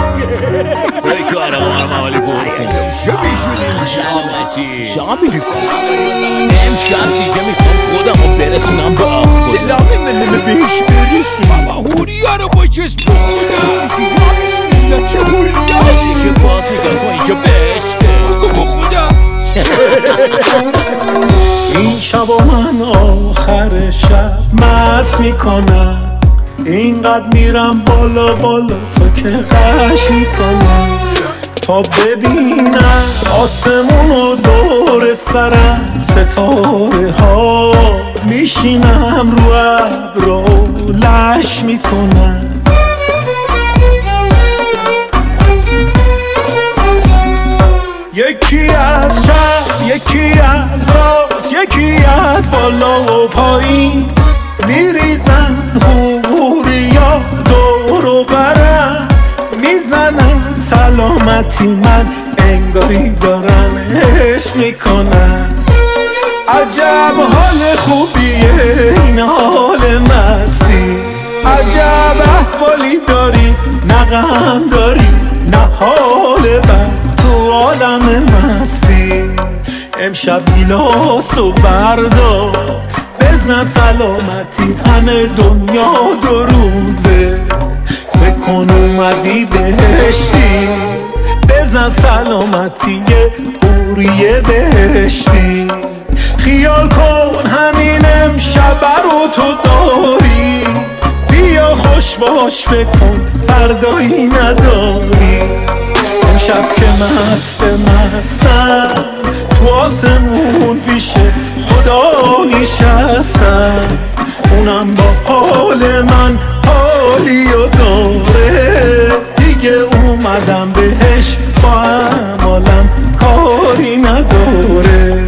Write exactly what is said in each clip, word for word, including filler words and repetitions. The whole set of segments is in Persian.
بکارم آرم عمالی برکن سلامتی شاملی امشب دیگه میخوام خودم رو برسونم به آخر سلامی من بهش برسون بابا هوریا رو با چشم بخودم بسم الله چه هوریا چه پاتو دار با اینجا بشته بگو بخودم این شب و من آخر شب مست میکنم اینقدر میرم بالا بالا تا که غش میکنم تا ببینم آسمون و دور سرم ستاره ها میشینم رو ابر و لش میکنم یکی از چپ یکی از راست یکی از بالا و پایین میریزن هوریا دور و برم میزنن سلامتی من انگاری دارن عشق میکنن عجب حال خوبیه این حال مستی عجب احوالی داری نه غم داری نه حال بد تو عالم مستی امشب گیلاس و بردار بزن سلامتی همه دنیا دو روزه فکر کن اومدی بهشتی بزن سلامتی یه حوریه بهشتی خیال کن همین امشب رو تو داری بیا خوش باش بکن فردایی نداری امشب که مست مستم تو آسمون پیش خدا نشستم اونم با حال من حالی و داره دیگه اومدم بهش با عمالم کاری نداره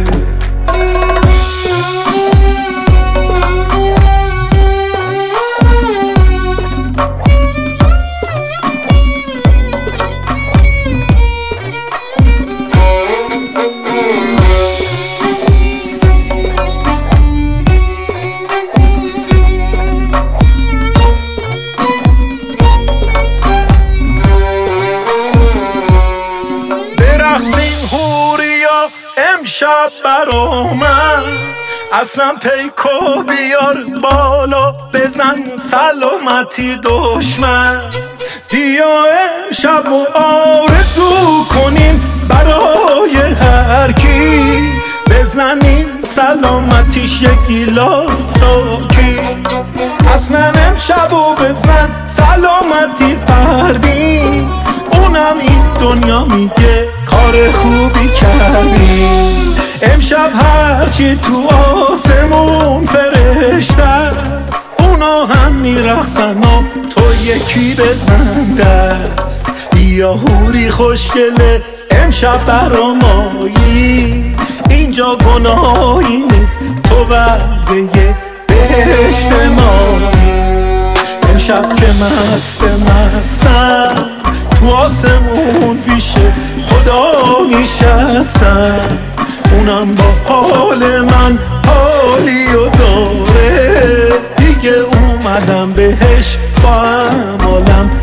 امشب برا من اصلا پیکو بیار بالا بزن سلامتی دشمن بیا امشب و آرزو کنیم برای هر کی بزنیم سلامتیش یک گیلاس راکی اصلا امشب و بزن سلامتی فردی اونم این دنیا میگه کار خوبی کردی امشب هرچی تو آسمون فرشته است اونا هم میرقصن و تو یکی بزن دست بیا حوری خوشگله امشب برامایی اینجا گناهی نیست تو وعده بهشت مایی امشب که مست مستم تو آسمون پیش خدا نشستم اونم با حال من حالی و داره دیگه اومدم بهش با عمالم